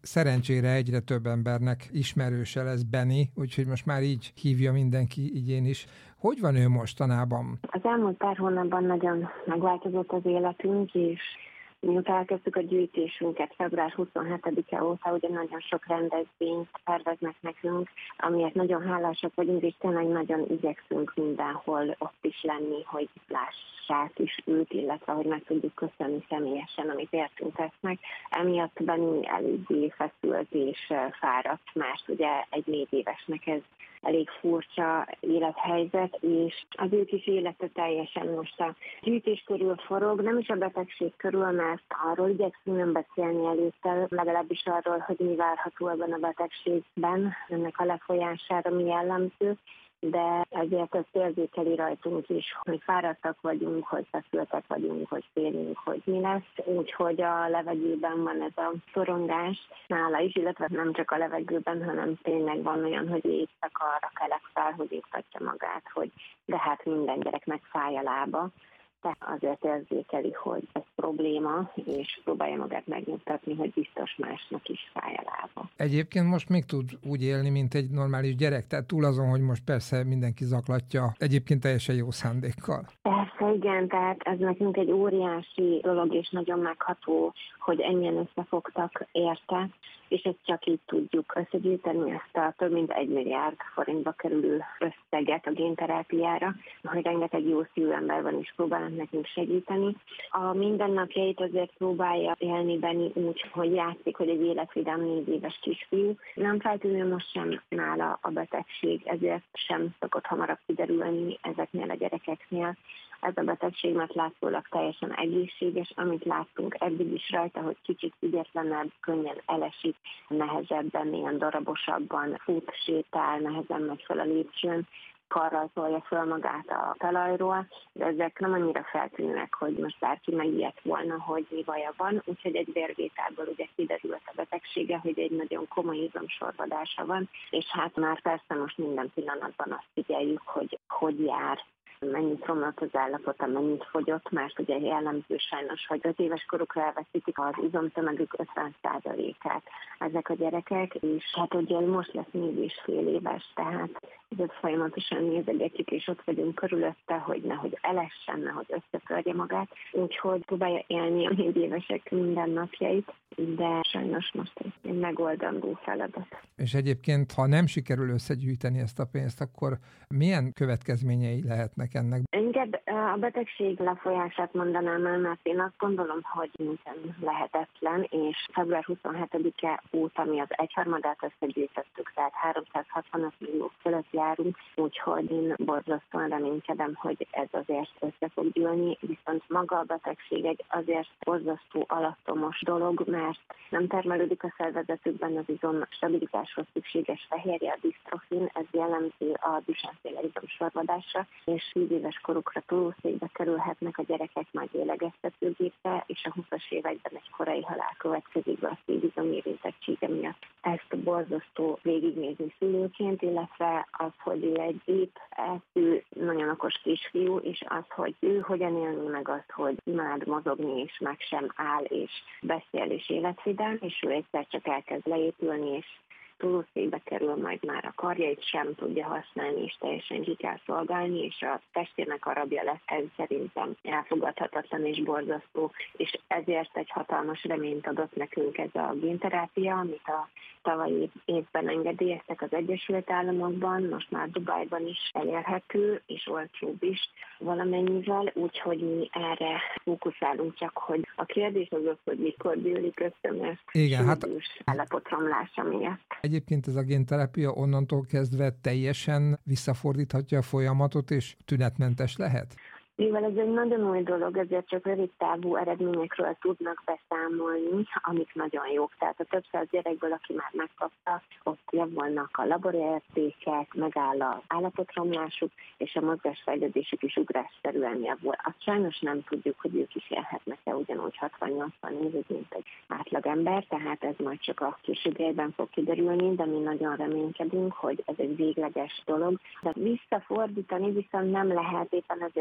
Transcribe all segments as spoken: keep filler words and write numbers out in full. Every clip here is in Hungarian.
szerencsére egyre több embernek ismerőse lesz Benni, úgyhogy most már így hívja mindenki, így én is. Hogy van ő mostanában? Az elmúlt pár hónapban nagyon megváltozott az életünk, és miután elkezdtük a gyűjtésünket február huszonhetedike óta, ugye nagyon sok rendezvényt terveznek nekünk, amiért nagyon hálásak vagyunk, és tényleg nagyon igyekszünk mindenhol ott is lenni, hogy lássák is őt, illetve hogy meg tudjuk köszönni személyesen, amit értünk tesznek. Emiatt Benni eléggé feszült és fáradt, mert ugye egy négy évesnek ez elég furcsa élethelyzet, és az ő kis élete teljesen most a gyűjtés körül forog, nem is a betegség körül, mert arról igyekszünk nem beszélni előtte, legalábbis arról, hogy mi várható ebben a betegségben, ennek a lefolyására mi jellemző, de ezért ezt érzékeli rajtunk is, hogy fáradtak vagyunk, hogy feszültek vagyunk, hogy félünk, hogy mi lesz. Úgyhogy a levegőben van ez a szorongás nála is, illetve nem csak a levegőben, hanem tényleg van olyan, hogy éjszakára kelek fel, hogy észtatja magát, hogy de hát minden gyereknek fáj a lába. De azért érzékeli, hogy ez probléma, és próbálja magát megnyugtatni, hogy biztos másnak is fáj a lába. Egyébként most még tud úgy élni, mint egy normális gyerek, tehát túl azon, hogy most persze mindenki zaklatja, egyébként teljesen jó szándékkal. Persze, igen, tehát ez nekünk egy óriási dolog, és nagyon megható, hogy ennyien összefogtak érte, és ezt csak így tudjuk összegyűjteni, ezt a több mint egy milliárd forintba kerülő összeget a génterápiára, hogy rengeteg jó szívű ember van, és próbálnak nekünk segíteni. A mindennapjait azért próbálja élni Benni úgy, hogy játszik, hogy egy életvidám négy éves kisfiú. Nem feltűnő most sem nála a betegség, ezért sem szokott hamarabb kiderülni ezeknél a gyerekeknél. Ez a betegség, mert látszólag teljesen egészséges, amit láttunk eddig is rajta, hogy kicsit ügyetlenebb, könnyen elesik, nehezebben, ilyen darabosabban fut, sétál, nehezen megy fel a lépcsőn, karral tolja föl magát a talajról, de ezek nem annyira feltűnőek, hogy most bárki megijedt volna, hogy mi baja van, úgyhogy egy vérvételből ugye kiderült a betegsége, hogy egy nagyon komoly izomsorvadása van, és hát már persze most minden pillanatban azt figyeljük, hogy hogy jár, mennyit romlott az állapota, mennyit fogyott, mert ugye jellemző sajnos, hogy öt éves korukra elveszítik az izomtömegük ötven százalékát ezek a gyerekek, és hát ugye most lesz négy és fél éves, tehát ezért folyamatosan nézegetjük, és ott vagyunk körülötte, hogy nehogy elessen, nehogy összetörje magát, úgyhogy próbálja élni a négy évesek mindennapjait, de sajnos most ez egy megoldandó feladat. És egyébként, ha nem sikerül összegyűjteni ezt a pénzt, akkor milyen következményei lehetnek ennek? Inkább a betegség lefolyását mondanám el, mert én azt gondolom, hogy minden lehetetlen, és február huszonhetedike óta mi az egyharmadát összegyűjtöttük, tehát háromszázhatvanöt millió fölött járunk, úgyhogy én borzasztóan reménykedem, hogy ez azért össze fog gyűlni, viszont maga a betegség egy azért borzasztó alattomos dolog, mert nem termelődik a szervezetükben az izom stabilitáshoz szükséges fehérje, a disztrofin, ez jellemző a Duchenne-féle izomsorvadásra, és tíz éves korukra tolószékbe kerülhetnek a gyerekek majd lélegeztetőgépre, és a húszas években egy korai halál következik be a szívizom érintettsége miatt. Ezt borzasztó végignézni szülőként, illetve az, hogy ő egy épp elszű, nagyon okos kisfiú, és az, hogy ő hogyan élni meg azt, hogy imád mozogni, és meg sem áll, és beszél, és életvidám, és ő egyszer csak elkezd leépülni, és tolószékbe kerül, majd már a karjait sem tudja használni, és teljesen ki kell szolgálni, és a testének a rabja lesz, ez szerintem elfogadhatatlan és borzasztó, és ezért egy hatalmas reményt adott nekünk ez a génterápia, amit a tavalyi évben engedélyeztek az Egyesült Államokban, most már Dubajban is elérhető, és olcsóbb is valamennyivel, úgyhogy mi erre fókuszálunk, csak hogy a kérdés az az, hogy mikor gyűlik össze, mert igen, hát állapotromlása miatt. Egyébként ez a génterápia onnantól kezdve teljesen visszafordíthatja a folyamatot, és tünetmentes lehet? Mivel ez egy nagyon új dolog, ezért csak rövid távú eredményekről tudnak beszámolni, amik nagyon jók. Tehát a több száz gyerekből, aki már megkapta, ott javulnak a laborértékek, megáll az állapotromlásuk, és a mozgásfejlődésük is ugrásszerűen javul. Azt sajnos nem tudjuk, hogy ők is élhetnek-e ugyanúgy hatvan-nyolcvan évig, mint egy átlagember, tehát ez majd csak a későbbiekben fog kiderülni, de mi nagyon reménykedünk, hogy ez egy végleges dolog. De visszafordítani viszont nem lehet, éppen ezért sürgetjük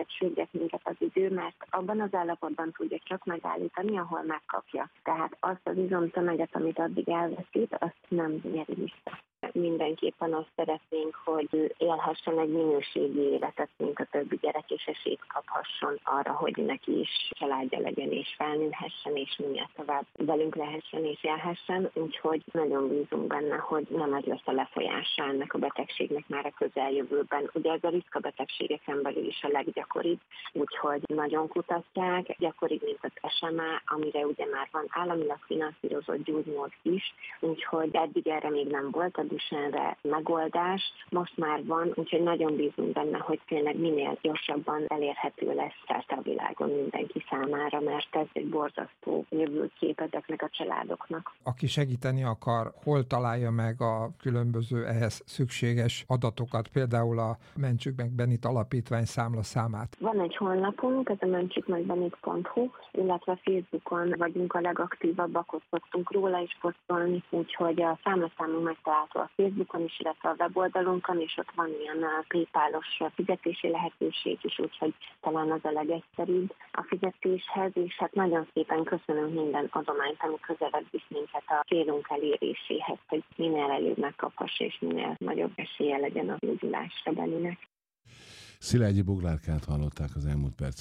vezet minket az idő, mert abban az állapotban tudja csak megállítani, ahol megkapja. Tehát azt az izomtömeget, amit addig elveszít, azt nem nyeri vissza. Mindenképpen azt szeretnénk, hogy élhessen egy minőségi életet, mint a többi gyerek, és esélyt kaphasson arra, hogy neki is családja legyen, és felnőhessen, és minél tovább velünk lehessen és élhessen. Úgyhogy nagyon bízunk benne, hogy nem ez lesz a lefolyása ennek a betegségnek már a közeljövőben. Ugye ez a riszkabetegségeken belül is a leggyakoribb, úgyhogy nagyon kutatják, gyakoribb, mint az es em á, amire ugye már van államilag finanszírozott gyógymód is, úgyhogy eddig erre még nem volt a Duchenne-re megoldás, most már van, úgyhogy nagyon bízunk benne, hogy tényleg minél gyorsabban elérhető lesz szerte a világon mindenki számára, mert ez egy borzasztó jövőkép ezeknek a családoknak. Aki segíteni akar, hol találja meg a különböző ehhez szükséges adatokat, például a Mentsük meg Benit alapítvány számlaszámát? Van egy honlapunk, ez a mentsük meg benit pont hu, illetve Facebookon vagyunk a legaktívabbak, ott szoktunk róla is posztolni, úgyhogy a számlaszámunk megtalálható a Facebookon is, illetve a weboldalunkon, és ott van ilyen PayPal-os fizetési lehetőség is, úgyhogy talán az a legegyszerűbb a fizetéshez, és hát nagyon szépen köszönöm minden adományt, ami közelebb visz minket a célunk eléréséhez, hogy minél előbb megkaphass, és minél nagyobb esélye legyen a gyógyulásra Beninek. Szilágyi Boglárkát hallották az elmúlt percek.